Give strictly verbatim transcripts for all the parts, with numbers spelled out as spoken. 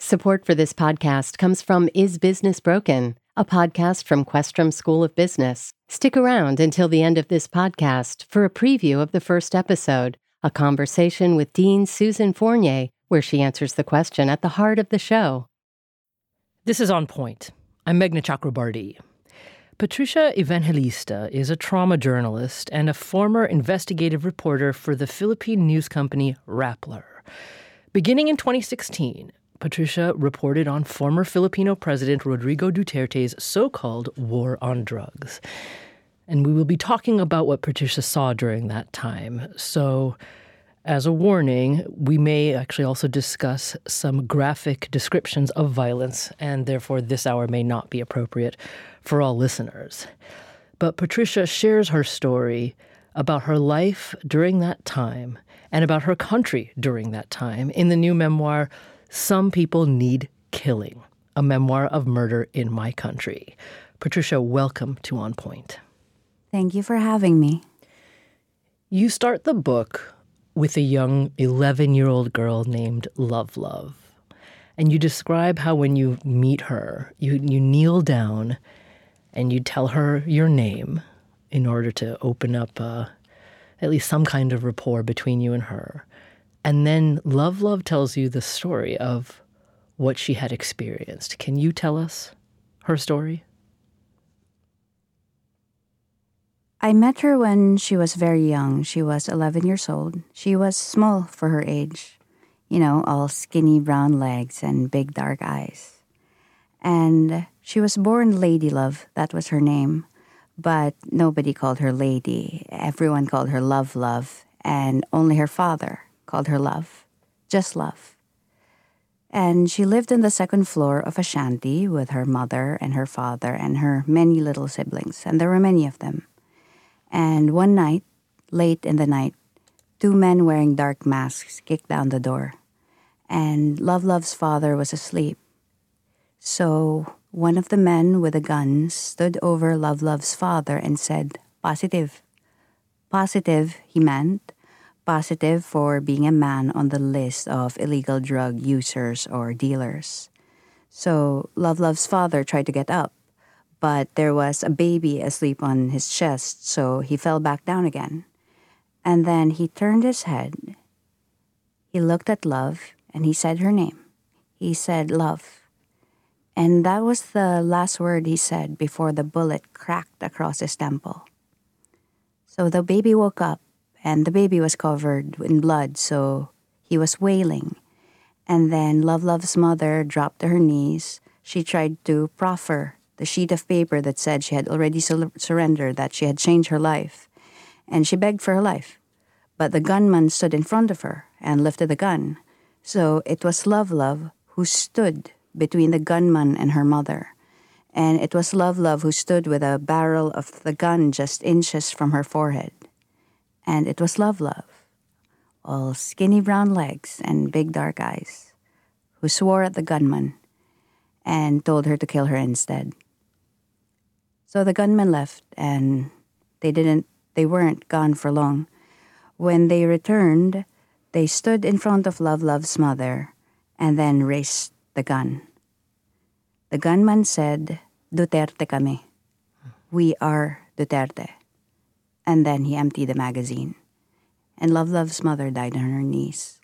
Support for this podcast comes from Is Business Broken, a podcast from Questrom School of Business. Stick around until the end of this podcast for a preview of the first episode, a conversation with Dean Susan Fournier, where she answers the question at the heart of the show. This is On Point. I'm Meghna Chakrabarty. Patricia Evangelista is a trauma journalist and a former investigative reporter for the Philippine news company Rappler. Beginning in twenty sixteen, Patricia reported on former Filipino President Rodrigo Duterte's so-called war on drugs. And we will be talking about what Patricia saw during that time. So, as a warning, we may actually also discuss some graphic descriptions of violence, and therefore this hour may not be appropriate for all listeners. But Patricia shares her story about her life during that time and about her country during that time in the new memoir, Some People Need Killing, a memoir of murder in my country. Patricia, welcome to On Point. Thank you for having me. You start the book with a young eleven-year-old girl named Love Love. And you describe how when you meet her, you, you kneel down and you tell her your name in order to open up uh, at least some kind of rapport between you and her. And then Love Love tells you the story of what she had experienced. Can you tell us her story? I met her when she was very young. She was eleven years old. She was small for her age. You know, all skinny brown legs and big dark eyes. And she was born Lady Love. That was her name. But nobody called her Lady. Everyone called her Love Love. And only her father called her Love, just Love. And she lived on the second floor of a shanty with her mother and her father and her many little siblings, and there were many of them. And one night, late in the night, two men wearing dark masks kicked down the door, and Love Love's father was asleep. So one of the men with a gun stood over Love Love's father and said, "Positive." Positive, he meant. Positive for being a man on the list of illegal drug users or dealers. So Love Love's father tried to get up, but there was a baby asleep on his chest, so he fell back down again. And then he turned his head. He looked at Love, and he said her name. He said, "Love." And that was the last word he said before the bullet cracked across his temple. So the baby woke up, and the baby was covered in blood, so he was wailing. And then Love Love's mother dropped to her knees. She tried to proffer the sheet of paper that said she had already sur- surrendered, that she had changed her life. And she begged for her life. But the gunman stood in front of her and lifted the gun. So it was Love Love who stood between the gunman and her mother. And it was Love Love who stood with a barrel of the gun just inches from her forehead. And it was Love Love, all skinny brown legs and big dark eyes, who swore at the gunman and told her to kill her instead. So the gunman left, and they didn't, they weren't gone for long. When they returned, they stood in front of Love Love's mother and then raised the gun. The gunman said, "Duterte kami. We are Duterte." And then he emptied the magazine. And Love Love's mother died on her knees.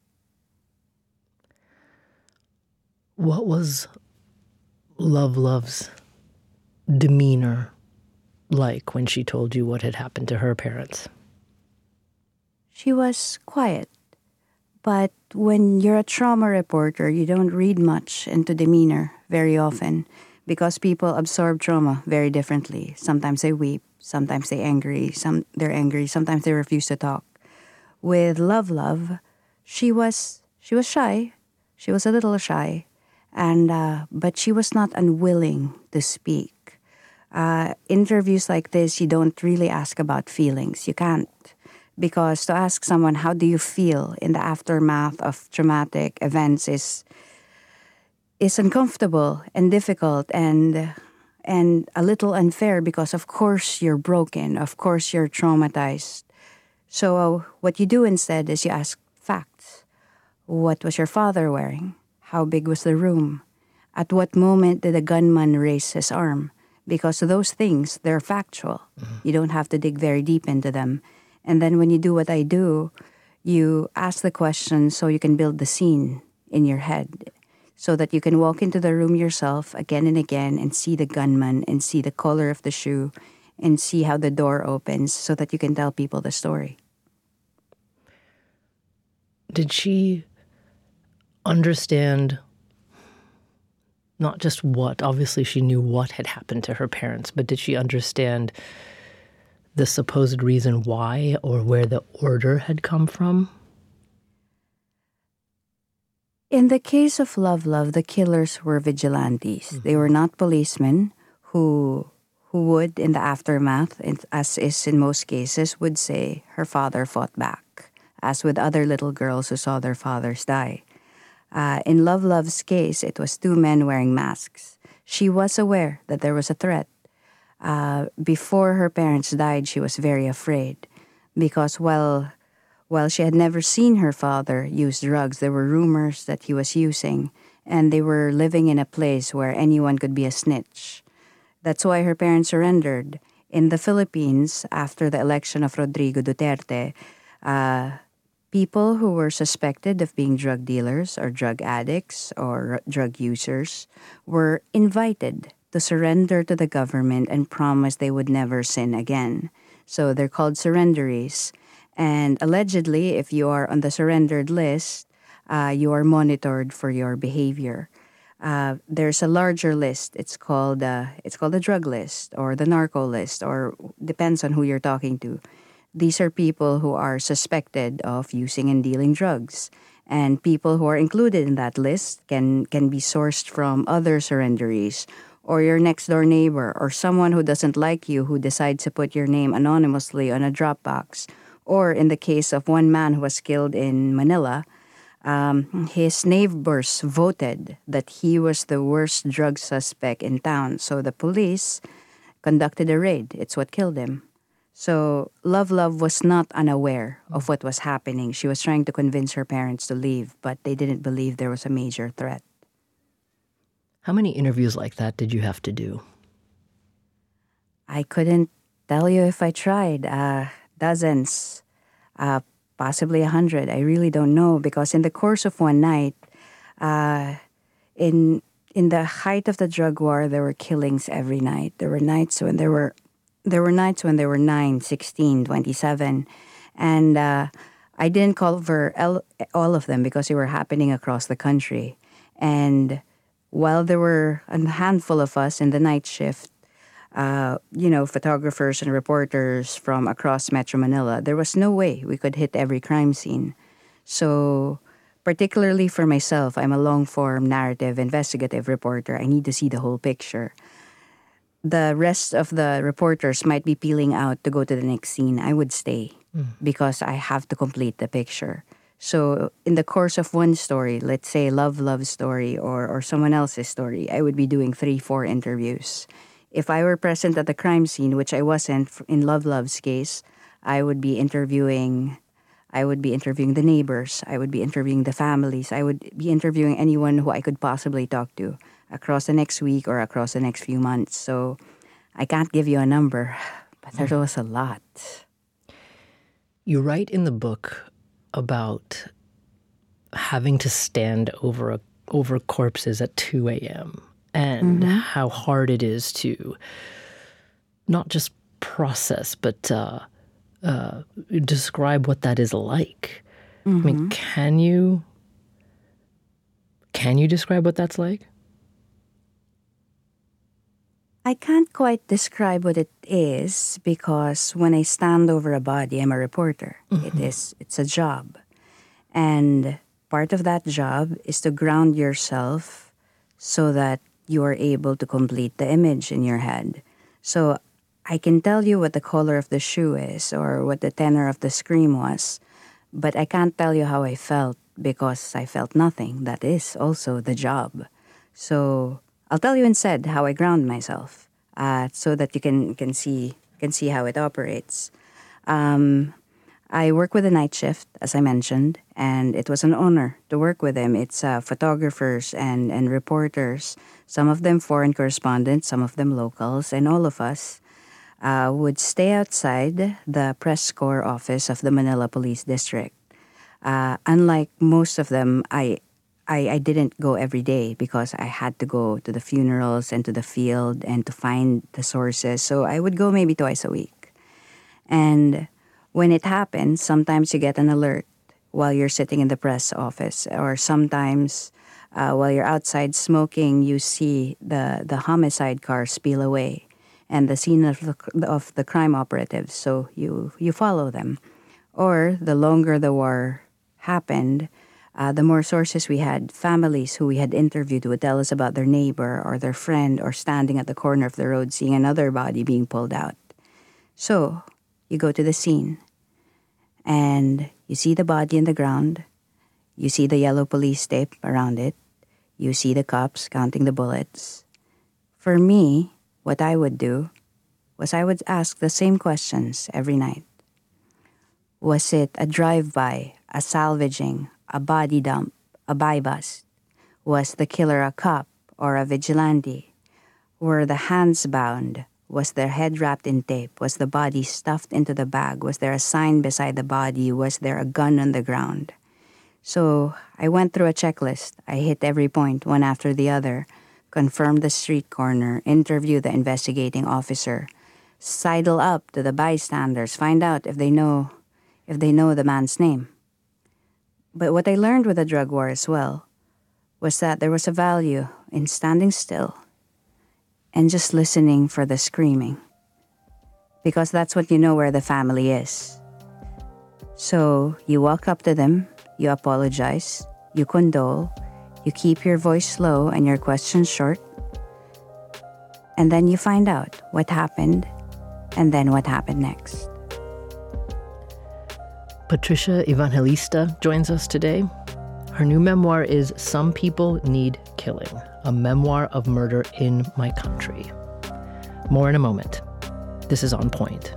What was Love Love's demeanor like when she told you what had happened to her parents? She was quiet. But when you're a trauma reporter, you don't read much into demeanor very often because people absorb trauma very differently. Sometimes they weep. Sometimes they're angry, some they're angry, sometimes they refuse to talk. With Love Love, she was she was shy. She was a little shy. And uh, but she was not unwilling to speak. Uh, interviews like this, you don't really ask about feelings. You can't. Because to ask someone, how do you feel in the aftermath of traumatic events is is uncomfortable and difficult and and a little unfair because of course you're broken, of course you're traumatized. So uh, what you do instead is you ask facts. What was your father wearing? How big was the room? At what moment did the gunman raise his arm? Because those things, they're factual. Mm-hmm. You don't have to dig very deep into them. And then when you do what I do, you ask the question so you can build the scene in your head, so that you can walk into the room yourself again and again and see the gunman and see the color of the shoe and see how the door opens so that you can tell people the story. Did she understand not just what, obviously she knew what had happened to her parents, but did she understand the supposed reason why or where the order had come from? In the case of Love Love, the killers were vigilantes. Mm-hmm. They were not policemen who who would, in the aftermath, as is in most cases, would say her father fought back, as with other little girls who saw their fathers die. Uh, in Love Love's case, it was two men wearing masks. She was aware that there was a threat. Uh, before her parents died, she was very afraid because, well, while she had never seen her father use drugs, there were rumors that he was using, and they were living in a place where anyone could be a snitch. That's why her parents surrendered. In the Philippines, after the election of Rodrigo Duterte, uh, people who were suspected of being drug dealers or drug addicts or drug users were invited to surrender to the government and promise they would never sin again. So they're called surrenderies. And allegedly, if you are on the surrendered list, uh, you are monitored for your behavior. Uh, there's a larger list. It's called uh, it's called the drug list or the narco list, or depends on who you're talking to. These are people who are suspected of using and dealing drugs. And people who are included in that list can, can be sourced from other surrenderies or your next-door neighbor or someone who doesn't like you who decides to put your name anonymously on a Dropbox. Or in the case of one man who was killed in Manila, um, his neighbors voted that he was the worst drug suspect in town. So the police conducted a raid. It's what killed him. So Love Love was not unaware of what was happening. She was trying to convince her parents to leave, but they didn't believe there was a major threat. How many interviews like that did you have to do? I couldn't tell you if I tried. Uh, dozens, uh, possibly a hundred. I really don't know, because in the course of one night, uh, in in the height of the drug war, there were killings every night. There were nights when there were There were nights when there were nine, sixteen, twenty-seven, and uh, I didn't cover all of them because they were happening across the country. And while there were a handful of us in the night shift, uh, you know, photographers and reporters from across Metro Manila, there was no way we could hit every crime scene. So particularly for myself, I'm a long-form narrative investigative reporter. I need to see the whole picture. The rest of the reporters might be peeling out to go to the next scene. I would stay mm. because I have to complete the picture. So in the course of one story, let's say Love Love story or, or someone else's story, I would be doing three, four interviews. If I were present at the crime scene, which I wasn't in Love Love's case, I would be interviewing I would be interviewing the neighbors. I would be interviewing the families. I would be interviewing anyone who I could possibly talk to across the next week or across the next few months. So I can't give you a number, but there was a lot. You write in the book about having to stand over a, over corpses at two a.m. and mm-hmm. how hard it is to not just process, but uh, uh, describe what that is like. Mm-hmm. I mean, can you can you describe what that's like? I can't quite describe what it is because when I stand over a body, I'm a reporter. Mm-hmm. It is, it's a job. And part of that job is to ground yourself so that you are able to complete the image in your head. So I can tell you what the color of the shoe is or what the tenor of the scream was, but I can't tell you how I felt because I felt nothing. That is also the job. So I'll tell you instead how I ground myself, uh, so that you can can see can see how it operates. Um, I work with a night shift, as I mentioned, and it was an honor to work with them. It's uh, photographers and, and reporters, some of them foreign correspondents, some of them locals, and all of us uh, would stay outside the press corps office of the Manila Police District. Uh, unlike most of them, I, I I didn't go every day because I had to go to the funerals and to the field and to find the sources. So I would go maybe twice a week. And when it happens, sometimes you get an alert while you're sitting in the press office, or sometimes uh, while you're outside smoking, you see the, the homicide car spill away and the scene of the, of the crime operatives, so you, you follow them. Or the longer the war happened, uh, the more sources we had. Families who we had interviewed would tell us about their neighbor or their friend or standing at the corner of the road seeing another body being pulled out. So you go to the scene, and you see the body in the ground. You see the yellow police tape around it. You see the cops counting the bullets. For me, what I would do was I would ask the same questions every night. Was it a drive-by, a salvaging, a body dump, a buy-bust? Was the killer a cop or a vigilante? Were the hands bound? Was their head wrapped in tape? Was the body stuffed into the bag? Was there a sign beside the body? Was there a gun on the ground? So I went through a checklist. I hit every point, one after the other, confirmed the street corner, interviewed the investigating officer, sidle up to the bystanders, find out if they know if they know the man's name. But what I learned with the drug war as well was that there was a value in standing still and just listening for the screaming. Because that's what you know where the family is. So you walk up to them, you apologize, you condole, you keep your voice low and your questions short, and then you find out what happened and then what happened next. Patricia Evangelista joins us today. Her new memoir is Some People Need Killing, a memoir of murder in my country. More in a moment. This is On Point.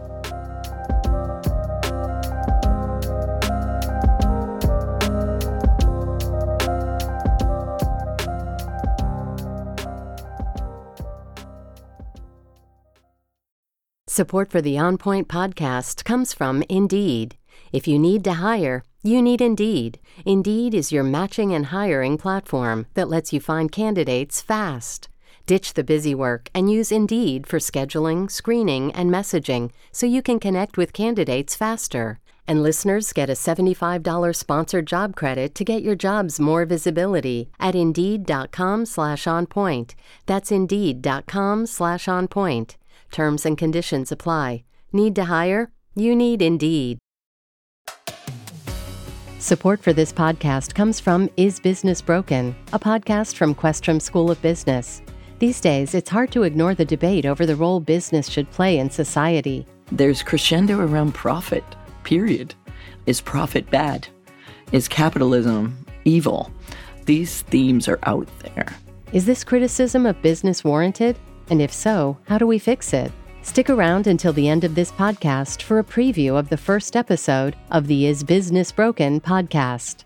Support for the On Point podcast comes from Indeed. If you need to hire, you need Indeed. Indeed is your matching and hiring platform that lets you find candidates fast. Ditch the busy work and use Indeed for scheduling, screening, and messaging so you can connect with candidates faster. And listeners get a seventy-five dollars sponsored job credit to get your jobs more visibility at Indeed.com slash onpoint. That's Indeed.com slash onpoint. Terms and conditions apply. Need to hire? You need Indeed. Support for this podcast comes from Is Business Broken, a podcast from Questrom School of Business. These days, it's hard to ignore the debate over the role business should play in society. There's crescendo around profit, period. Is profit bad? Is capitalism evil? These themes are out there. Is this criticism of business warranted? And if so, how do we fix it? Stick around until the end of this podcast for a preview of the first episode of the Is Business Broken podcast.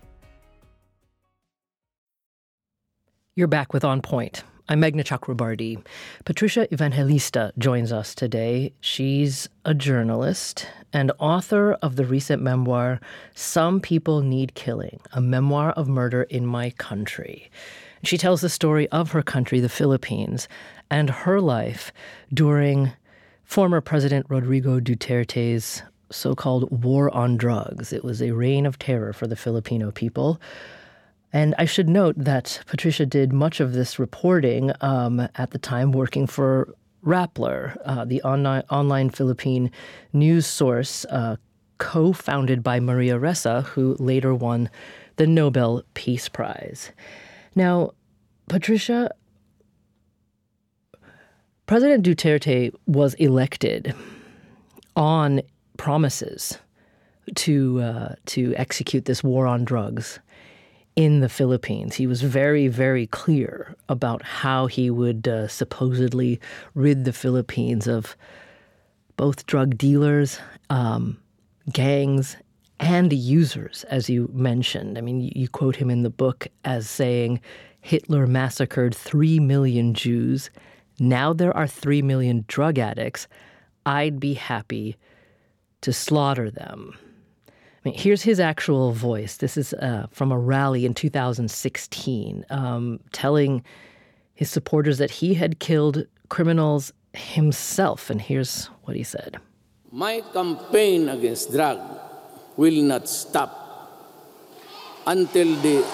You're back with On Point. I'm Meghna Chakrabarty. Patricia Evangelista joins us today. She's a journalist and author of the recent memoir, Some People Need Killing, a memoir of murder in my country. She tells the story of her country, the Philippines, and her life during former President Rodrigo Duterte's so-called war on drugs. It was a reign of terror for the Filipino people. And I should note that Patricia did much of this reporting um, at the time working for Rappler, uh, the online, online Philippine news source uh, co-founded by Maria Ressa, who later won the Nobel Peace Prize. Now, Patricia, President Duterte was elected on promises to uh, to execute this war on drugs in the Philippines. He was very, very clear about how he would uh, supposedly rid the Philippines of both drug dealers, um, gangs, and users, as you mentioned. I mean, you, you quote him in the book as saying, Hitler massacred three million Jews. Now there are three million drug addicts. I'd be happy to slaughter them. I mean, here's his actual voice. This is uh, from a rally in two thousand sixteen, um, telling his supporters that he had killed criminals himself. And here's what he said. My campaign against drug will not stop until the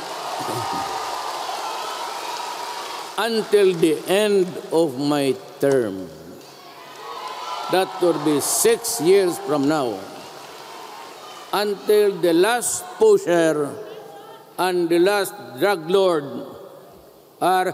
until the end of my term. That would be six years from now. Until the last pusher and the last drug lord are...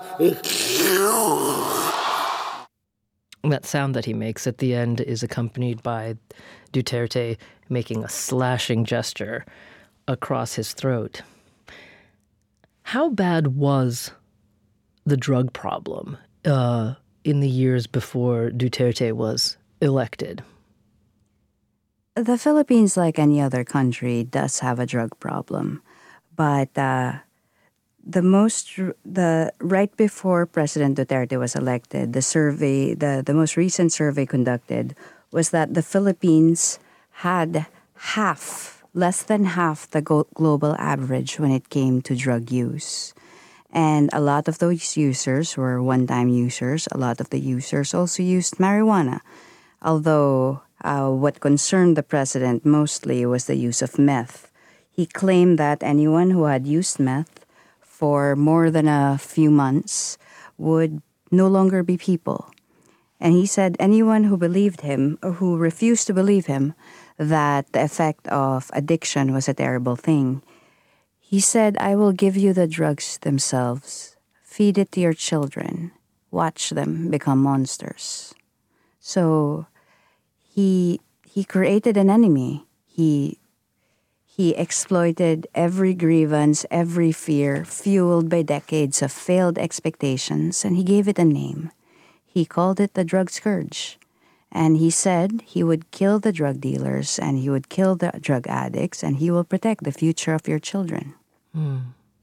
That sound that he makes at the end is accompanied by Duterte making a slashing gesture across his throat. How bad was the drug problem uh, in the years before Duterte was elected? The Philippines, like any other country, does have a drug problem. But uh, the most, the right before President Duterte was elected, the survey, the, the most recent survey conducted was that the Philippines had half, less than half the go- global average when it came to drug use. And a lot of those users were one-time users. A lot of the users also used marijuana. Although uh, what concerned the president mostly was the use of meth. He claimed that anyone who had used meth for more than a few months would no longer be people. And he said anyone who believed him, or who refused to believe him, that the effect of addiction was a terrible thing, he said, I will give you the drugs themselves. Feed it to your children. Watch them become monsters. So he he created an enemy. He he exploited every grievance, every fear, fueled by decades of failed expectations, and he gave it a name. He called it the drug scourge. And he said he would kill the drug dealers and he would kill the drug addicts and he will protect the future of your children. Hmm.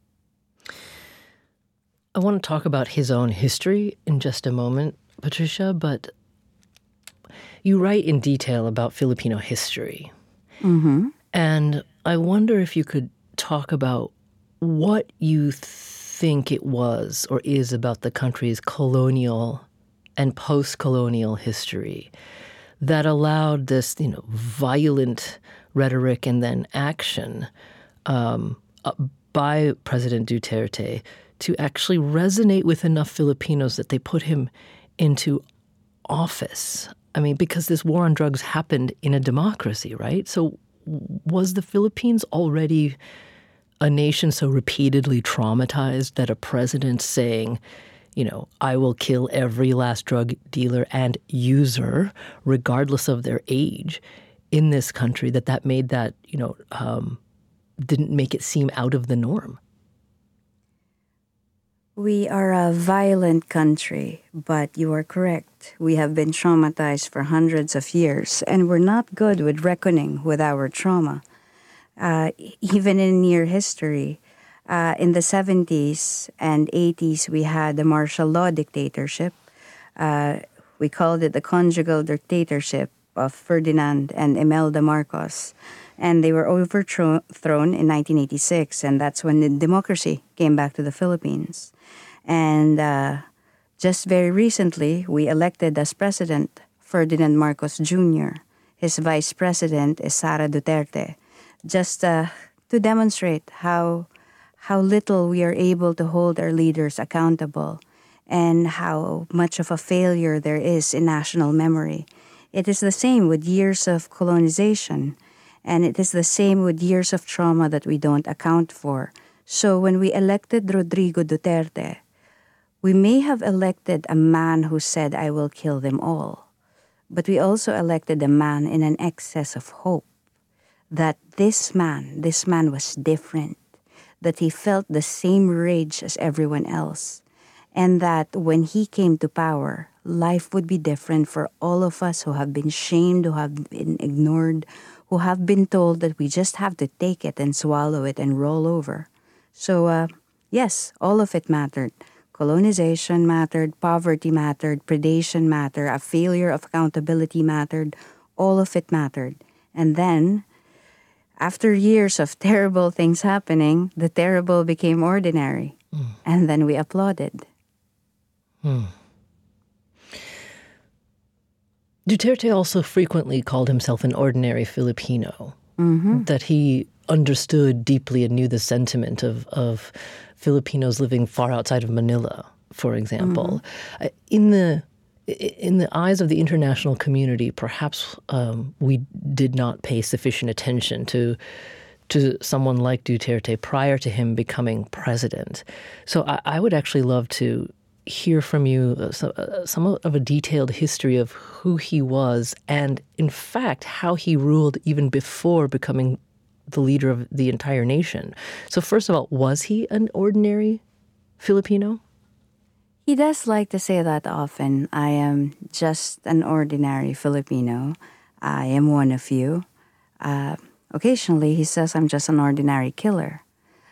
I want to talk about his own history in just a moment, Patricia, but you write in detail about Filipino history. Mm-hmm. And I wonder if you could talk about what you think it was or is about the country's colonial and post-colonial history that allowed this, you know, violent rhetoric and then action um, uh, by President Duterte to actually resonate with enough Filipinos that they put him into office. I mean, because this war on drugs happened in a democracy, right? So was the Philippines already a nation so repeatedly traumatized that a president saying, you know, I will kill every last drug dealer and user, regardless of their age, in this country, that that made that, you know, um, didn't make it seem out of the norm? We are a violent country, but you are correct. We have been traumatized for hundreds of years, and we're not good with reckoning with our trauma. Uh, even in near history, uh, in the seventies and eighties, we had the martial law dictatorship. Uh, we called it the conjugal dictatorship of Ferdinand and Imelda Marcos. And they were overthrown in nineteen eighty-six, and that's when the democracy came back to the Philippines. And uh, just very recently, we elected as president Ferdinand Marcos Junior His vice president is Sara Duterte, just uh, to demonstrate how how little we are able to hold our leaders accountable and how much of a failure there is in national memory. It is the same with years of colonization. And it is the same with years of trauma that we don't account for. So when we elected Rodrigo Duterte, we may have elected a man who said, I will kill them all. But we also elected a man in an excess of hope that this man, this man was different, that he felt the same rage as everyone else, and that when he came to power, life would be different for all of us who have been shamed, who have been ignored, who have been told that we just have to take it and swallow it and roll over. So, uh, yes, all of it mattered. Colonization mattered, poverty mattered, predation mattered, a failure of accountability mattered. All of it mattered. And then, after years of terrible things happening, the terrible became ordinary. Mm. And then we applauded. Hmm. Duterte also frequently called himself an ordinary Filipino, mm-hmm. that he understood deeply and knew the sentiment of, of Filipinos living far outside of Manila, for example. Mm-hmm. In the in the eyes of the international community, perhaps um, we did not pay sufficient attention to to someone like Duterte prior to him becoming president. So I, I would actually love to hear from you uh, some, uh, some of a detailed history of who he was and, in fact, how he ruled even before becoming the leader of the entire nation. So first of all, was he an ordinary Filipino? He does like to say that often. I am just an ordinary Filipino. I am one of you. Uh, occasionally, he says I'm just an ordinary killer.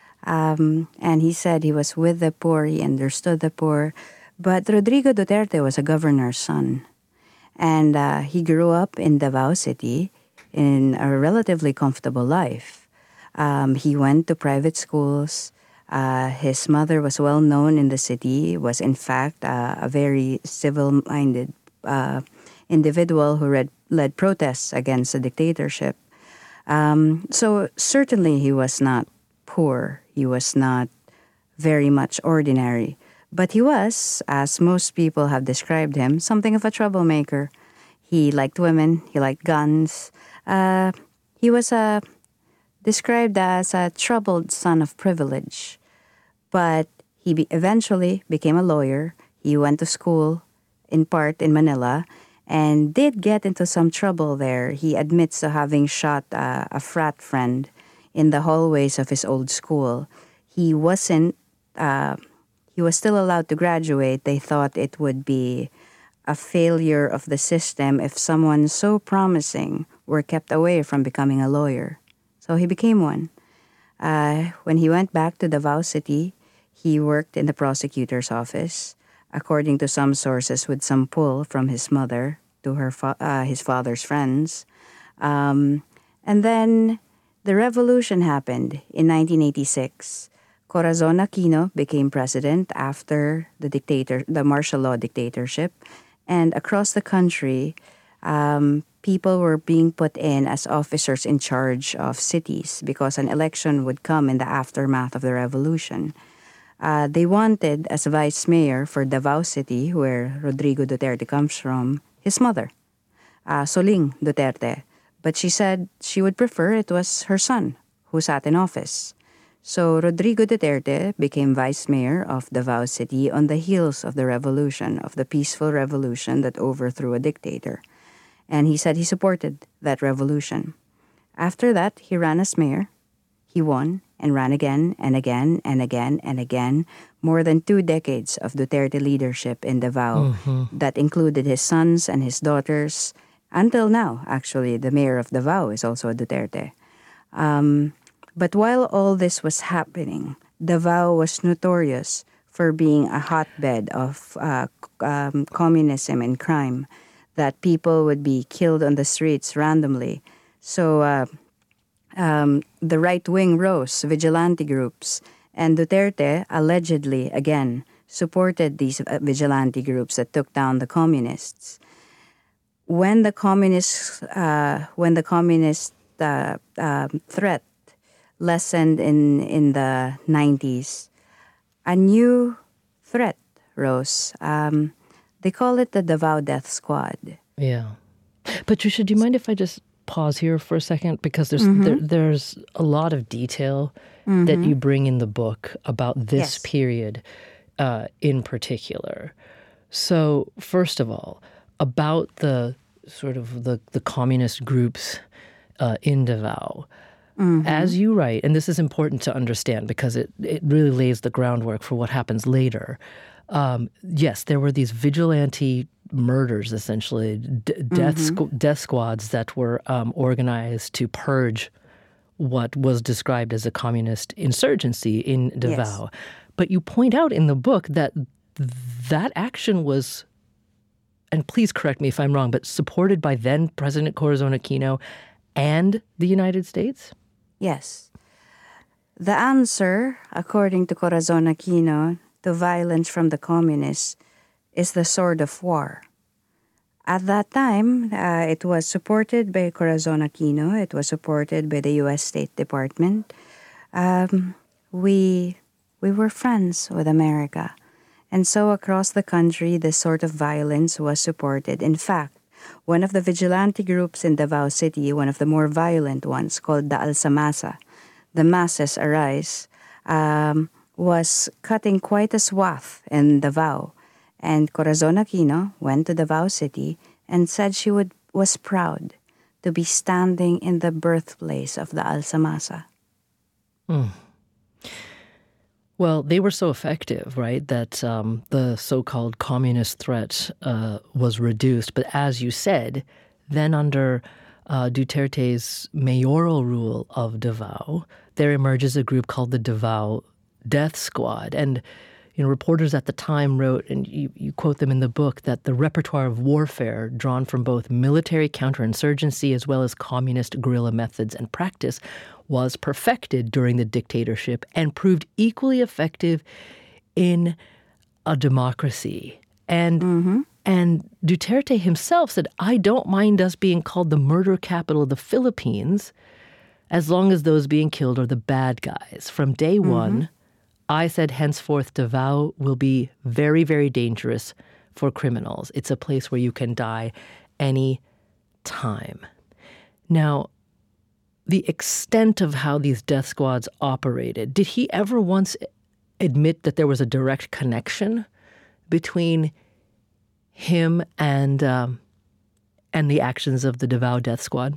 Um, and he said he was with the poor, he understood the poor. But Rodrigo Duterte was a governor's son. And uh, he grew up in Davao City in a relatively comfortable life. Um, he went to private schools. Uh, his mother was well known in the city, was in fact uh, a very civil-minded uh, individual who read, led protests against the dictatorship. Um, so certainly he was not poor. He was not very much ordinary. But he was, as most people have described him, something of a troublemaker. He liked women. He liked guns. Uh, he was uh, described as a troubled son of privilege. But he be- eventually became a lawyer. He went to school, in part in Manila, and did get into some trouble there. He admits to having shot uh, a frat friend in the hallways of his old school. He wasn't, uh, he was still allowed to graduate. They thought it would be a failure of the system if someone so promising were kept away from becoming a lawyer. So he became one. Uh, when he went back to Davao City, he worked in the prosecutor's office, according to some sources with some pull from his mother to her fa- uh, his father's friends. Um, and then the revolution happened in nineteen eighty-six. Corazon Aquino became president after the dictator, the martial law dictatorship. And across the country, um, people were being put in as officers in charge of cities because an election would come in the aftermath of the revolution. Uh, they wanted as vice mayor for Davao City, where Rodrigo Duterte comes from, his mother, uh, Soling Duterte. But she said she would prefer it was her son who sat in office. So Rodrigo Duterte became vice mayor of Davao City on the heels of the revolution, of the peaceful revolution that overthrew a dictator. And he said he supported that revolution. After that, he ran as mayor. He won and ran again and again and again and again. More than two decades of Duterte leadership in Davao mm-hmm. that included his sons and his daughters. Until now, actually, the mayor of Davao is also a Duterte. Um, but while all this was happening, Davao was notorious for being a hotbed of uh, um, communism and crime, that people would be killed on the streets randomly. So uh, um, the right wing rose, vigilante groups, and Duterte allegedly, again, supported these uh, vigilante groups that took down the communists. When the communist, uh, when the communist uh, uh, threat lessened in in the nineties, a new threat rose. Um, they call it the Davao Death Squad. Yeah, Patricia, do you mind if I just pause here for a second, because there's mm-hmm. there, there's a lot of detail mm-hmm. that you bring in the book about this yes. period uh, in particular. So first of all, about the sort of the, the communist groups uh, in Davao. Mm-hmm. As you write, and this is important to understand because it, it really lays the groundwork for what happens later, um, yes, there were these vigilante murders, essentially, d- death, Mm-hmm. squ- death squads that were um, organized to purge what was described as a communist insurgency in Davao. Yes. But you point out in the book that th- that action was, and please correct me if I'm wrong, but supported by then President Corazon Aquino and the United States? Yes. The answer, according to Corazon Aquino, to violence from the communists is the sword of war. At that time, uh, it was supported by Corazon Aquino. It was supported by the U S State Department. Um, we we were friends with America. And so across the country, this sort of violence was supported. In fact, one of the vigilante groups in Davao City, one of the more violent ones, called the Alsamasa, the Masses Arise, um, was cutting quite a swath in Davao. And Corazon Aquino went to Davao City and said she would was proud to be standing in the birthplace of the Alsamasa. Mm. Well, they were so effective, right, that um, the so-called communist threat uh, was reduced. But as you said, then under uh, Duterte's mayoral rule of Davao, there emerges a group called the Davao Death Squad. And you know, reporters at the time wrote, and you, you quote them in the book, that the repertoire of warfare drawn from both military counterinsurgency as well as communist guerrilla methods and practice was perfected during the dictatorship and proved equally effective in a democracy. And mm-hmm. and Duterte himself said, I don't mind us being called the murder capital of the Philippines as long as those being killed are the bad guys. From day mm-hmm. one, I said, henceforth, Davao will be very, very dangerous for criminals. It's a place where you can die any time. Now, the extent of how these death squads operated, did he ever once admit that there was a direct connection between him and um, and the actions of the Davao Death Squad?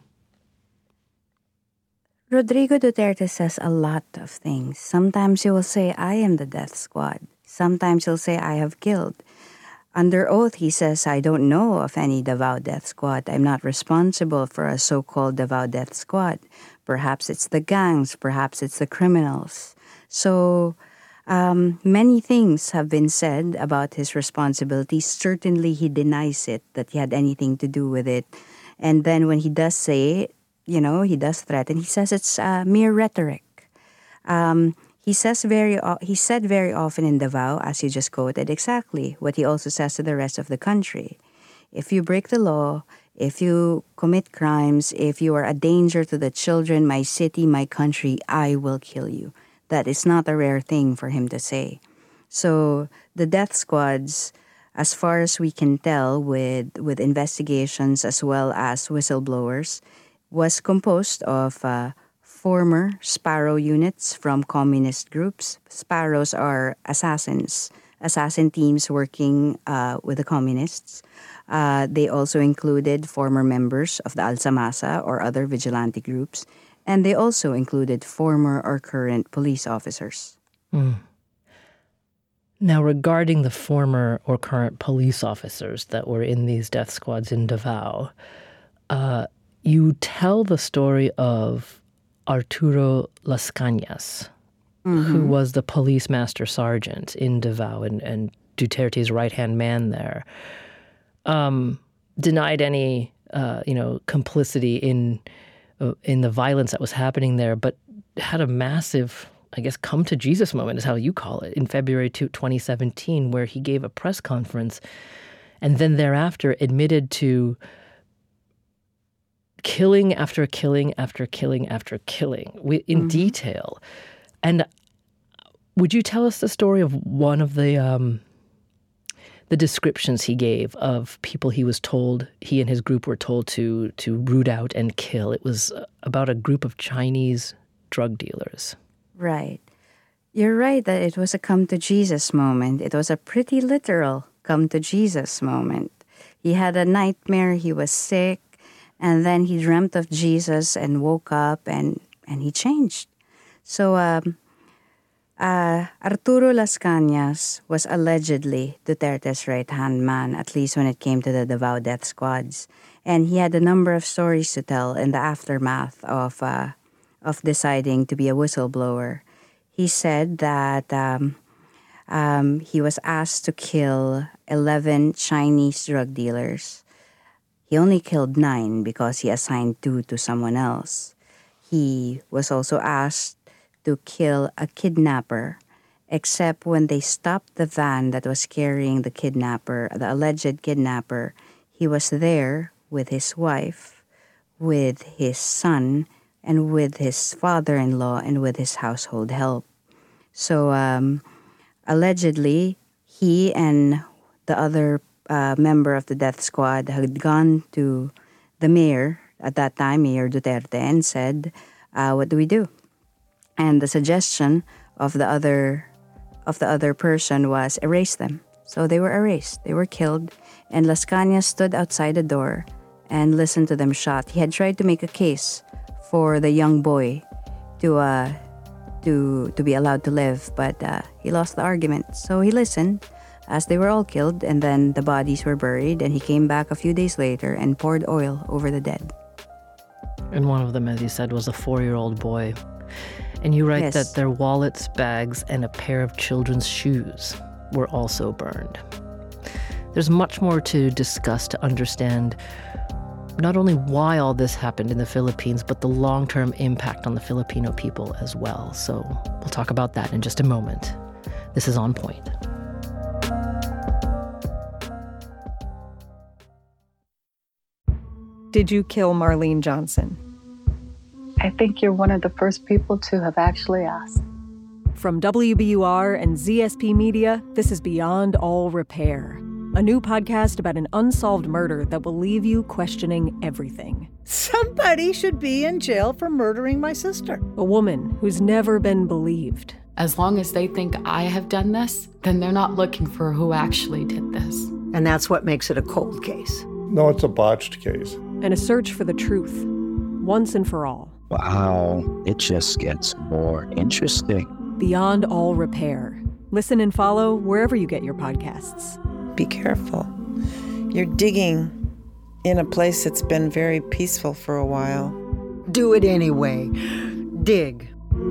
Rodrigo Duterte says a lot of things. Sometimes he will say, I am the death squad. Sometimes he'll say, I have killed. Under oath, he says, I don't know of any Davao Death Squad. I'm not responsible for a so-called Davao Death Squad. Perhaps it's the gangs. Perhaps it's the criminals. So um, many things have been said about his responsibilities. Certainly, he denies it, that he had anything to do with it. And then when he does say it, you know, he does threaten. He says it's uh, mere rhetoric. Um, he says very. He said very often in Davao, as you just quoted, exactly what he also says to the rest of the country. If you break the law, if you commit crimes, if you are a danger to the children, my city, my country, I will kill you. That is not a rare thing for him to say. So the death squads, as far as we can tell, with with investigations as well as whistleblowers, was composed of uh, former Sparrow units from communist groups. Sparrows are assassins, assassin teams working uh, with the communists. Uh, they also included former members of the Alsamasa or other vigilante groups, and they also included former or current police officers. Mm. Now, regarding the former or current police officers that were in these death squads in Davao, uh, you tell the story of Arturo Las Cañas, mm-hmm. who was the police master sergeant in Davao and, and Duterte's right-hand man there, um, denied any, uh, you know, complicity in uh, in the violence that was happening there, but had a massive, I guess, come-to-Jesus moment is how you call it, in February twenty seventeen, where he gave a press conference and then thereafter admitted to killing after killing after killing after killing in mm-hmm. detail. And would you tell us the story of one of the um, the descriptions he gave of people he was told, he and his group were told to to root out and kill? It was about a group of Chinese drug dealers. Right. You're right that it was a come-to-Jesus moment. It was a pretty literal come-to-Jesus moment. He had a nightmare, he was sick, and then he dreamt of Jesus and woke up and, and he changed. So um, Uh, Arturo Las Cañas was allegedly Duterte's right-hand man, at least when it came to the Davao death squads. And he had a number of stories to tell in the aftermath of uh, of deciding to be a whistleblower. He said that um, um, he was asked to kill eleven Chinese drug dealers. He only killed nine because he assigned two to someone else. He was also asked to kill a kidnapper, except when they stopped the van that was carrying the kidnapper, the alleged kidnapper, he was there with his wife, with his son, and with his father-in-law, and with his household help. So, um, allegedly, he and the other uh, member of the death squad had gone to the mayor, at that time, Mayor Duterte, and said, uh, what do we do? And the suggestion of the other of the other person was erase them. So they were erased. They were killed. And Las Cañas stood outside the door and listened to them shot. He had tried to make a case for the young boy to uh, to to be allowed to live, but uh, he lost the argument. So he listened as they were all killed, and then the bodies were buried, and he came back a few days later and poured oil over the dead. And one of them, as you said, was a four-year-old boy. And you write Yes. that their wallets, bags, and a pair of children's shoes were also burned. There's much more to discuss to understand not only why all this happened in the Philippines, but the long-term impact on the Filipino people as well. So we'll talk about that in just a moment. This is On Point. Did you kill Marlene Johnson? I think you're one of the first people to have actually asked. From W B U R and Z S P Media, this is Beyond All Repair, a new podcast about an unsolved murder that will leave you questioning everything. Somebody should be in jail for murdering my sister. A woman who's never been believed. As long as they think I have done this, then they're not looking for who actually did this. And that's what makes it a cold case. No, it's a botched case. And a search for the truth, once and for all. Wow, it just gets more interesting. Beyond All Repair. Listen and follow wherever you get your podcasts. Be careful. You're digging in a place that's been very peaceful for a while. Do it anyway. Dig.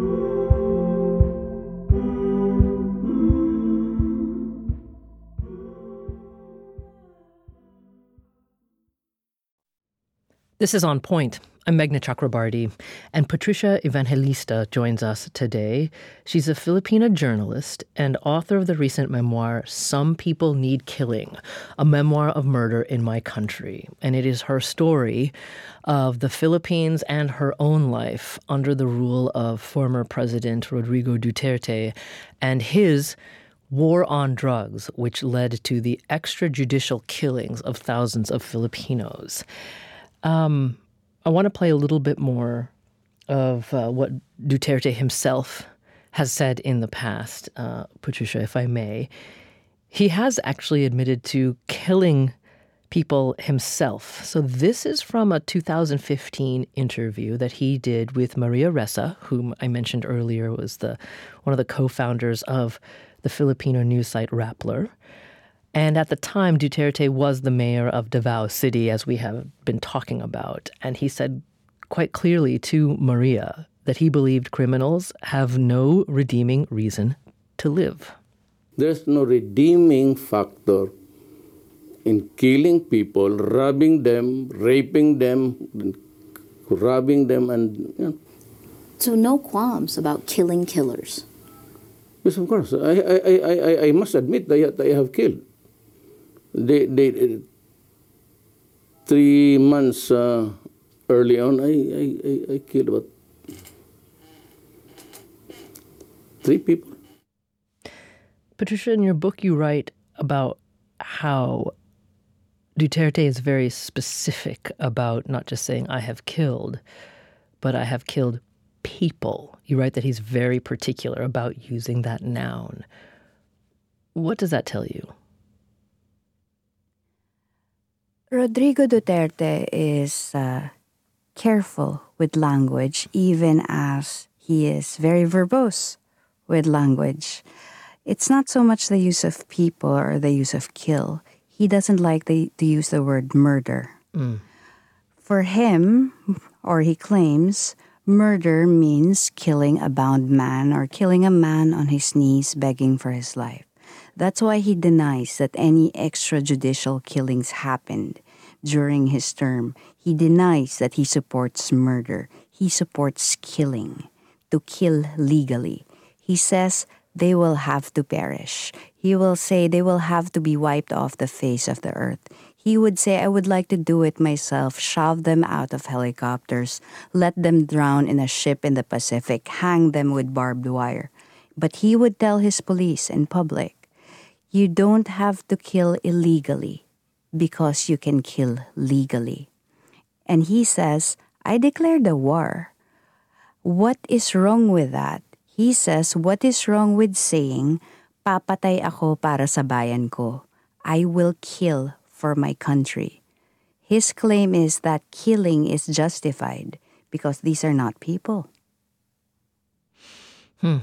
This is On Point. I'm Meghna Chakrabarty, and Patricia Evangelista joins us today. She's a Filipina journalist and author of the recent memoir, Some People Need Killing, a memoir of murder in my country. And it is her story of the Philippines and her own life under the rule of former President Rodrigo Duterte and his war on drugs, which led to the extrajudicial killings of thousands of Filipinos. Um, I want to play a little bit more of uh, what Duterte himself has said in the past, uh, Patricia, if I may. He has actually admitted to killing people himself. So this is from a two thousand fifteen interview that he did with Maria Ressa, whom I mentioned earlier was the one of the co-founders of the Filipino news site Rappler. And at the time, Duterte was the mayor of Davao City, as we have been talking about. And he said quite clearly to Maria that he believed criminals have no redeeming reason to live. There's no redeeming factor in killing people, robbing them, raping them, robbing them, and you know. So no qualms about killing killers? Yes, of course. I I, I, I, I must admit that I have killed. They, they, three months uh, early on, I, I, I, I killed about three people. Patricia, in your book, you write about how Duterte is very specific about not just saying, I have killed, but I have killed people. You write that he's very particular about using that noun. What does that tell you? Rodrigo Duterte is uh, careful with language, even as he is very verbose with language. It's not so much the use of people or the use of kill. He doesn't like the, to use the word murder. Mm. For him, or he claims, murder means killing a bound man or killing a man on his knees begging for his life. That's why he denies that any extrajudicial killings happened during his term. He denies that he supports murder. He supports killing, to kill legally. He says they will have to perish. He will say they will have to be wiped off the face of the earth. He would say, I would like to do it myself, shove them out of helicopters, let them drown in a ship in the Pacific, hang them with barbed wire. But he would tell his police in public, you don't have to kill illegally because you can kill legally. And he says, I declared a war. What is wrong with that? He says, what is wrong with saying, papatay ako para sa bayan ko? I will kill for my country. His claim is that killing is justified because these are not people. Hmm.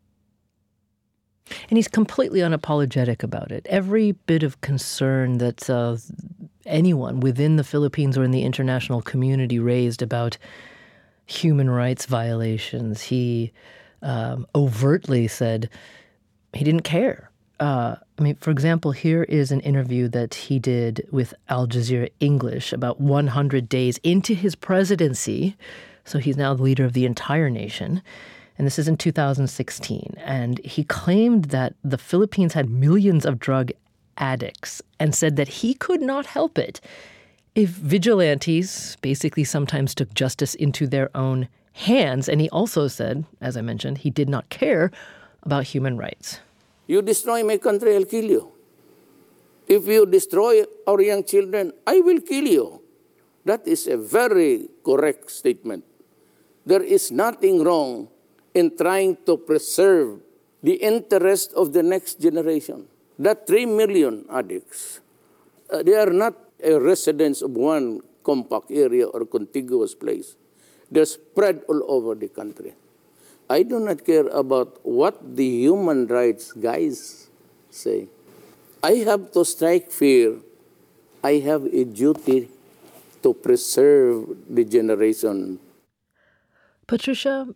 And he's completely unapologetic about it. Every bit of concern that uh, anyone within the Philippines or in the international community raised about human rights violations, he um, overtly said he didn't care. Uh, I mean, for example, here is an interview that he did with Al Jazeera English about one hundred days into his presidency. So he's now the leader of the entire nation. And this is in two thousand sixteen. And he claimed that the Philippines had millions of drug addicts and said that he could not help it if vigilantes basically sometimes took justice into their own hands. And he also said, as I mentioned, he did not care about human rights. You destroy my country, I'll kill you. If you destroy our young children, I will kill you. That is a very correct statement. There is nothing wrong in trying to preserve the interest of the next generation. That three million addicts, uh, they are not a residents of one compact area or contiguous place. They're spread all over the country. I do not care about what the human rights guys say. I have to strike fear. I have a duty to preserve the generation. Patricia,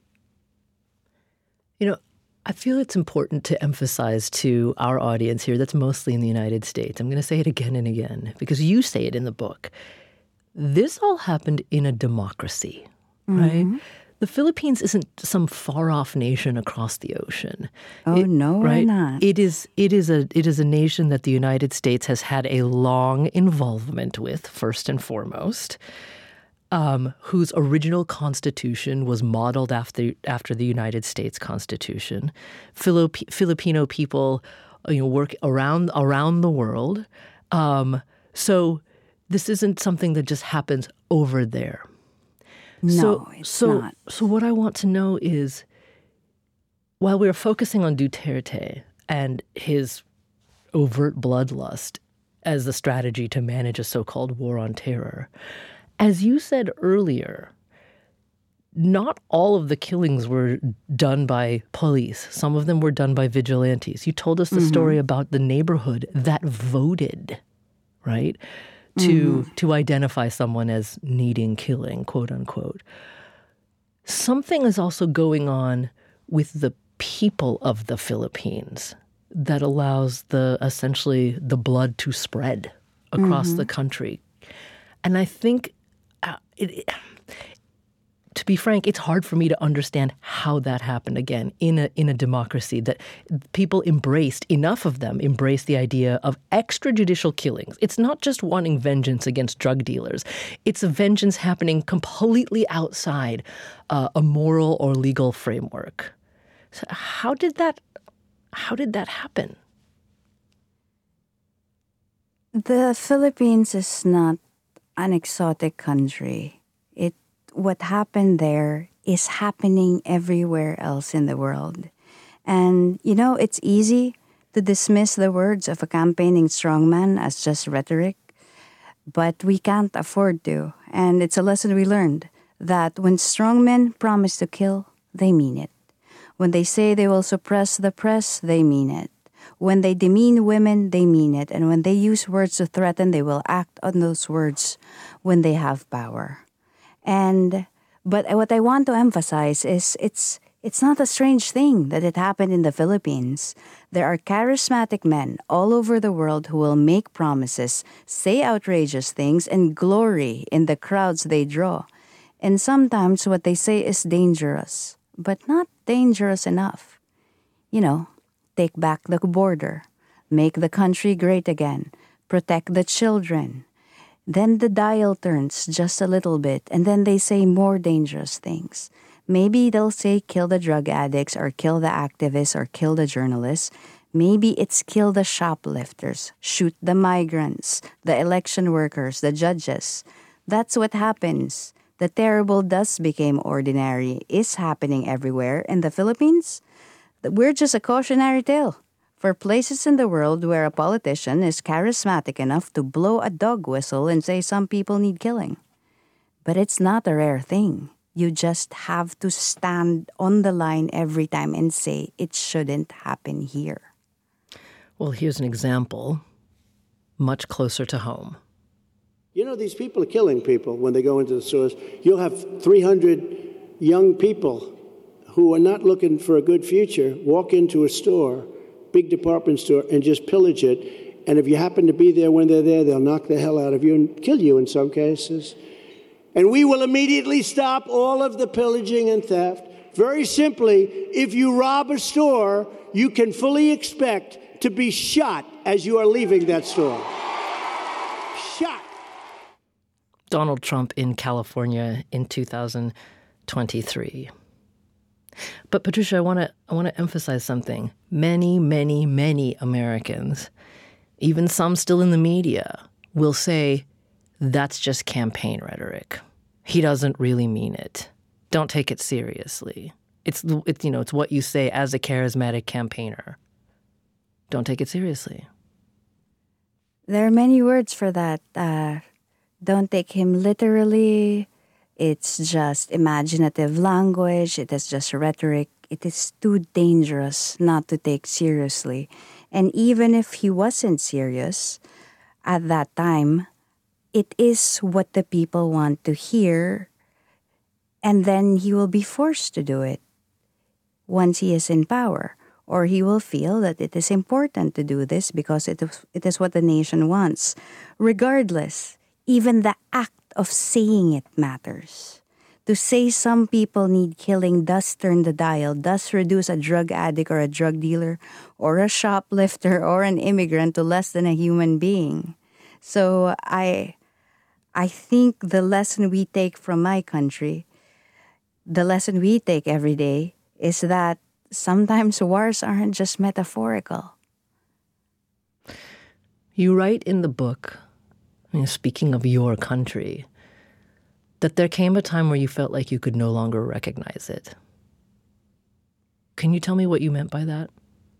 you know, I feel it's important to emphasize to our audience here that's mostly in the United States. I'm going to say it again and again because you say it in the book. This all happened in a democracy, right? Mm-hmm. The Philippines isn't some far-off nation across the ocean. Oh, it, no, right? we're not. It is, it is a, it is a nation that the United States has had a long involvement with, first and foremost, um, whose original constitution was modeled after after the United States Constitution. Filip- Filipino people, you know, work around around the world. Um, so this isn't something that just happens over there. No, so, it's so, not. So what I want to know is, while we're focusing on Duterte and his overt bloodlust as the strategy to manage a so-called war on terror, as you said earlier, not all of the killings were done by police. Some of them were done by vigilantes. You told us the mm-hmm. story about the neighborhood that voted, right? to mm-hmm. to identify someone as needing killing, quote unquote. Something is also going on with the people of the Philippines that allows the essentially the blood to spread across mm-hmm. the country. And I think, uh, it, it, to be frank, it's hard for me to understand how that happened again in a in a democracy that people embraced, enough of them embraced the idea of extrajudicial killings. It's not just wanting vengeance against drug dealers. It's a vengeance happening completely outside uh, a moral or legal framework. So how did that how did that happen? The Philippines is not an exotic country. It What happened there is happening everywhere else in the world. And, you know, it's easy to dismiss the words of a campaigning strongman as just rhetoric, but we can't afford to. And it's a lesson we learned, that when strongmen promise to kill, they mean it. When they say they will suppress the press, they mean it. When they demean women, they mean it. And when they use words to threaten, they will act on those words when they have power. And but what I want to emphasize is it's it's not a strange thing that it happened in the Philippines. There are charismatic men all over the world who will make promises, say outrageous things, and glory in the crowds they draw. And sometimes what they say is dangerous, but not dangerous enough. You know, take back the border, make the country great again, protect the children. Then the dial turns just a little bit, and then they say more dangerous things. Maybe they'll say kill the drug addicts or kill the activists or kill the journalists. Maybe it's kill the shoplifters, shoot the migrants, the election workers, the judges. That's what happens. The terrible does become ordinary, is happening everywhere. In the Philippines, we're just a cautionary tale for places in the world where a politician is charismatic enough to blow a dog whistle and say some people need killing. But it's not a rare thing. You just have to stand on the line every time and say it shouldn't happen here. Well, here's an example much closer to home. You know, these people are killing people when they go into the stores. You'll have three hundred young people who are not looking for a good future walk into a store, big department store, and just pillage it. And if you happen to be there when they're there, they'll knock the hell out of you and kill you in some cases. And we will immediately stop all of the pillaging and theft. Very simply, if you rob a store, you can fully expect to be shot as you are leaving that store. Shot. Donald Trump in California in two thousand twenty-three. But Patricia, I want to I want to emphasize something. Many, many, many Americans, even some still in the media, will say that's just campaign rhetoric. He doesn't really mean it. Don't take it seriously. It's it's you know it's what you say as a charismatic campaigner. Don't take it seriously. There are many words for that. Uh, don't take him literally. It's just imaginative language. It is just rhetoric. It is too dangerous not to take seriously. And even if he wasn't serious at that time, it is what the people want to hear, and then he will be forced to do it once he is in power. Or he will feel that it is important to do this because it is, it is what the nation wants. Regardless, even the act of saying it matters. To say some people need killing does turn the dial, does reduce a drug addict or a drug dealer or a shoplifter or an immigrant to less than a human being. So I, I think the lesson we take from my country, the lesson we take every day, is that sometimes wars aren't just metaphorical. You write in the book, I mean, speaking of your country, that there came a time where you felt like you could no longer recognize it. Can you tell me what you meant by that?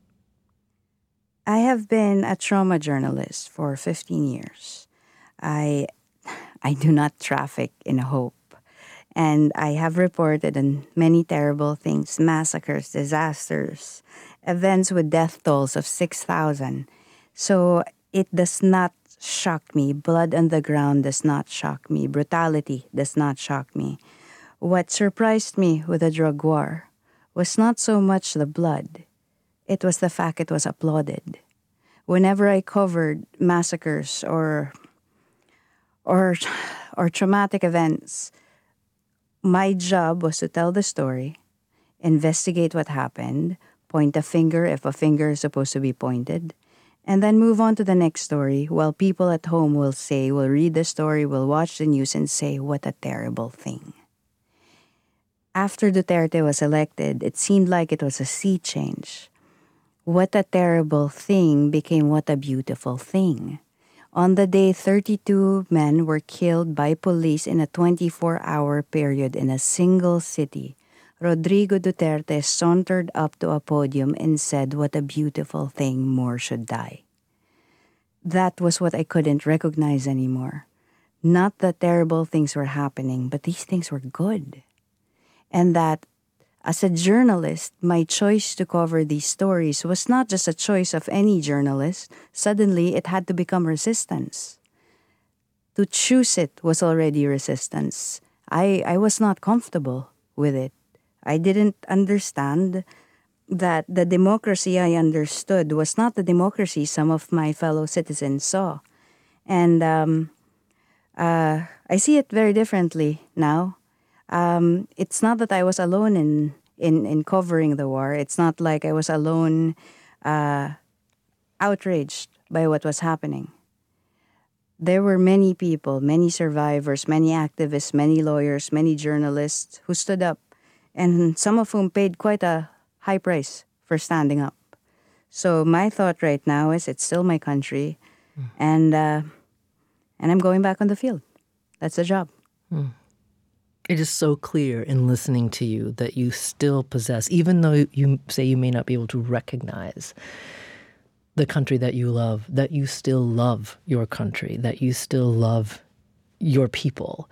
I have been a trauma journalist for fifteen years. I, I do not traffic in hope. And I have reported on many terrible things, massacres, disasters, events with death tolls of six thousand. So it does not shock me. Blood on the ground does not shock me. Brutality does not shock me. What surprised me with the drug war was not so much the blood. It was the fact it was applauded. Whenever I covered massacres or or or traumatic events, my job was to tell the story, investigate what happened, point a finger if a finger is supposed to be pointed, and then move on to the next story while people at home will say, will read the story, will watch the news and say, what a terrible thing. After Duterte was elected, it seemed like it was a sea change. What a terrible thing became what a beautiful thing. On the day thirty-two men were killed by police in a twenty-four hour period in a single city, Rodrigo Duterte sauntered up to a podium and said, what a beautiful thing, more should die. That was what I couldn't recognize anymore. Not that terrible things were happening, but these things were good. And that As a journalist, my choice to cover these stories was not just a choice of any journalist. Suddenly, it had to become resistance. To choose it was already resistance. I, I was not comfortable with it. I didn't understand that the democracy I understood was not the democracy some of my fellow citizens saw. And um, uh, I see it very differently now. Um, it's not that I was alone in, in, in covering the war. It's not like I was alone uh, outraged by what was happening. There were many people, many survivors, many activists, many lawyers, many journalists who stood up, and some of whom paid quite a high price for standing up. So my thought right now is it's still my country, mm. and uh, and I'm going back on the field. That's the job. Mm. It is so clear in listening to you that you still possess, even though you say you may not be able to recognize the country that you love, that you still love your country, that you still love your people.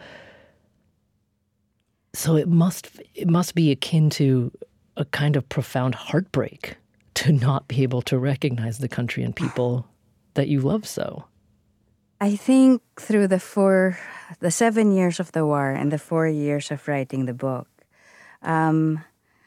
So it must it must be akin to a kind of profound heartbreak to not be able to recognize the country and people that you love so. I think through the four, the seven years of the war and the four years of writing the book, um,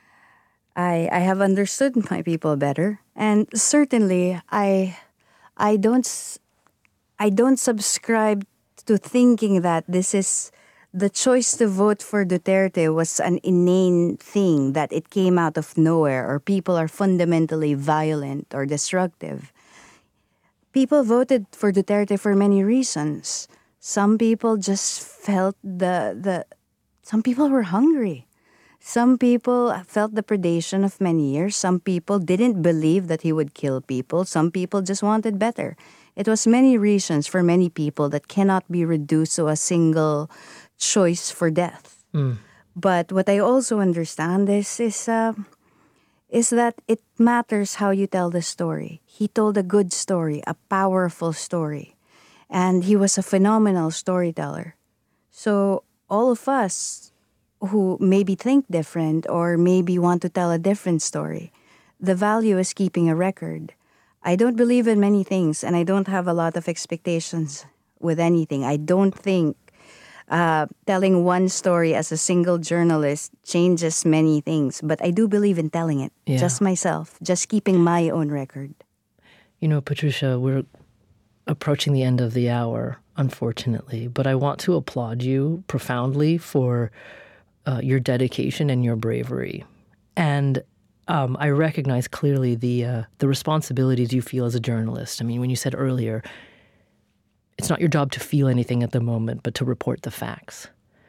I I have understood my people better, and certainly I I don't I don't subscribe to thinking that this is the choice to vote for Duterte was an inane thing, that it came out of nowhere, or people are fundamentally violent or destructive. People voted for Duterte for many reasons. Some people just felt the the some people were hungry. Some people felt the predation of many years. Some people didn't believe that he would kill people. Some people just wanted better. It was many reasons for many people that cannot be reduced to a single choice for death. Mm. But what I also understand is is uh, is that it matters how you tell the story. He told a good story, a powerful story, and he was a phenomenal storyteller. So all of us who maybe think different or maybe want to tell a different story, the value is keeping a record. I don't believe in many things, and I don't have a lot of expectations with anything. I don't think uh, telling one story as a single journalist changes many things, but I do believe in telling it, yeah. just myself, just keeping my own record. You know, Patricia, we're approaching the end of the hour, unfortunately, but I want to applaud you profoundly for uh, your dedication and your bravery. And um, I recognize clearly the uh, the responsibilities you feel as a journalist. I mean, when you said earlier, it's not your job to feel anything at the moment, but to report the facts.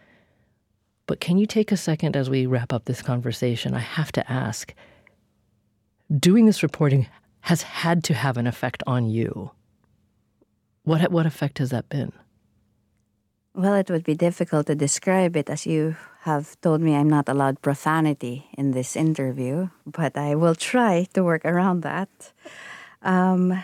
But can you take a second as we wrap up this conversation? I have to ask, doing this reporting has had to have an effect on you. What what effect has that been? Well, it would be difficult to describe it, as you have told me I'm not allowed profanity in this interview, but I will try to work around that. Um,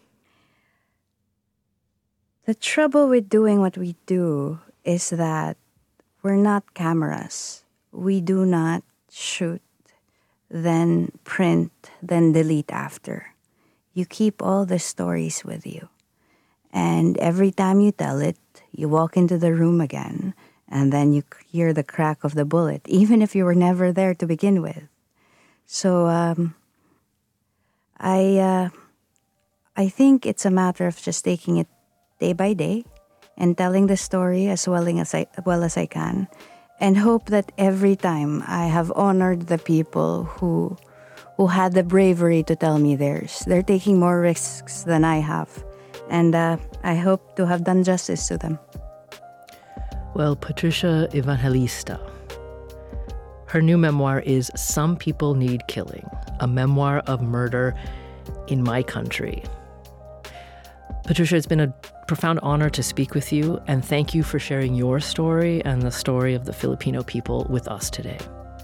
the trouble with doing what we do is that we're not cameras. We do not shoot, then print, then delete after. You keep all the stories with you. And every time you tell it, you walk into the room again, and then you hear the crack of the bullet, even if you were never there to begin with. So um, I, uh, I think it's a matter of just taking it day by day and telling the story as well as I, well as I can, and hope that every time I have honored the people who, who had the bravery to tell me theirs. They're taking more risks than I have. And uh, I hope to have done justice to them. Well, Patricia Evangelista, her new memoir is Some People Need Killing, a memoir of murder in my country. Patricia, it's been a profound honor to speak with you, and thank you for sharing your story and the story of the Filipino people with us today.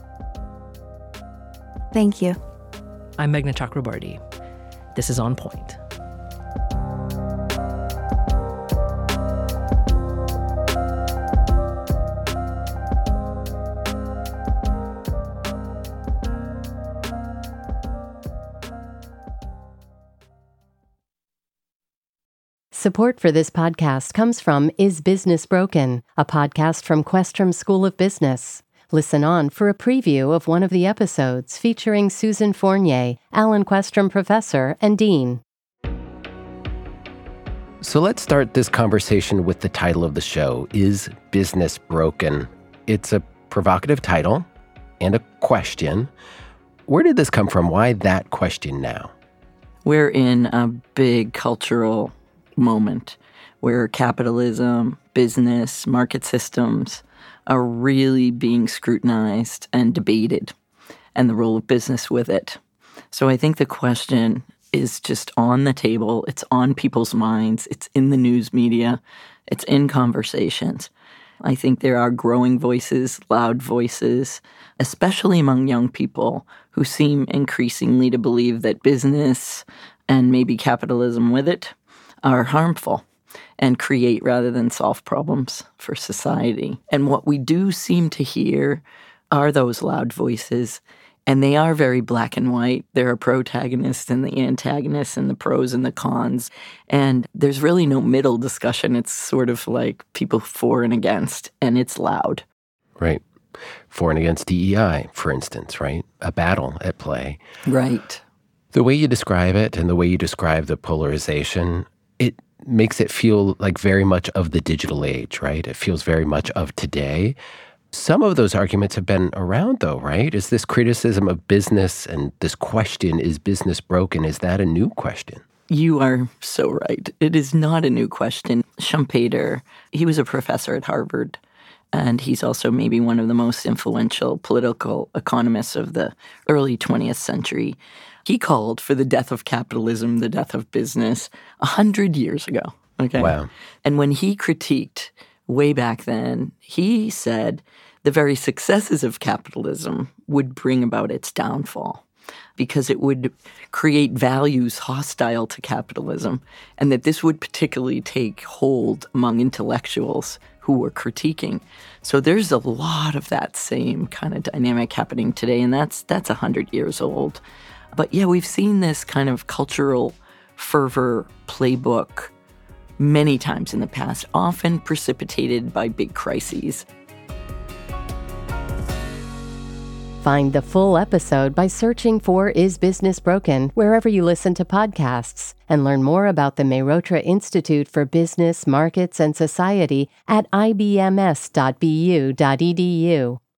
Thank you. I'm Meghna Chakrabarty. This is On Point. Support for this podcast comes from Is Business Broken, a podcast from Questrom School of Business. Listen on for a preview of one of the episodes featuring Susan Fournier, Alan Questrom Professor and Dean. So let's start this conversation with the title of the show, Is Business Broken? It's a provocative title and a question. Where did this come from? Why that question now? We're in a big cultural moment where capitalism, business, market systems are really being scrutinized and debated, and the role of business with it. So I think the question is just on the table. It's on people's minds. It's in the news media. It's in conversations. I think there are growing voices, loud voices, especially among young people who seem increasingly to believe that business and maybe capitalism with it are harmful and create rather than solve problems for society. And what we do seem to hear are those loud voices, and they are very black and white. There are protagonists and the antagonists and the pros and the cons. And there's really no middle discussion. It's sort of like people for and against, and it's loud. Right. For and against D E I, for instance, right? A battle at play. Right. The way you describe it and the way you describe the polarization, it makes it feel like very much of the digital age, right? It feels very much of today. Some of those arguments have been around, though, right? Is this criticism of business and this question, is business broken, is that a new question? You are so right. It is not a new question. Schumpeter, he was a professor at Harvard, and he's also maybe one of the most influential political economists of the early twentieth century. He called for the death of capitalism, the death of business, a hundred years ago. Okay. Wow. And when he critiqued way back then, he said the very successes of capitalism would bring about its downfall because it would create values hostile to capitalism, and that this would particularly take hold among intellectuals who were critiquing. So there's a lot of that same kind of dynamic happening today, and that's that's a hundred years old. But yeah, we've seen this kind of cultural fervor playbook many times in the past, often precipitated by big crises. Find the full episode by searching for Is Business Broken wherever you listen to podcasts, and learn more about the Mehrotra Institute for Business, Markets, and Society at I B M S dot B U dot E D U.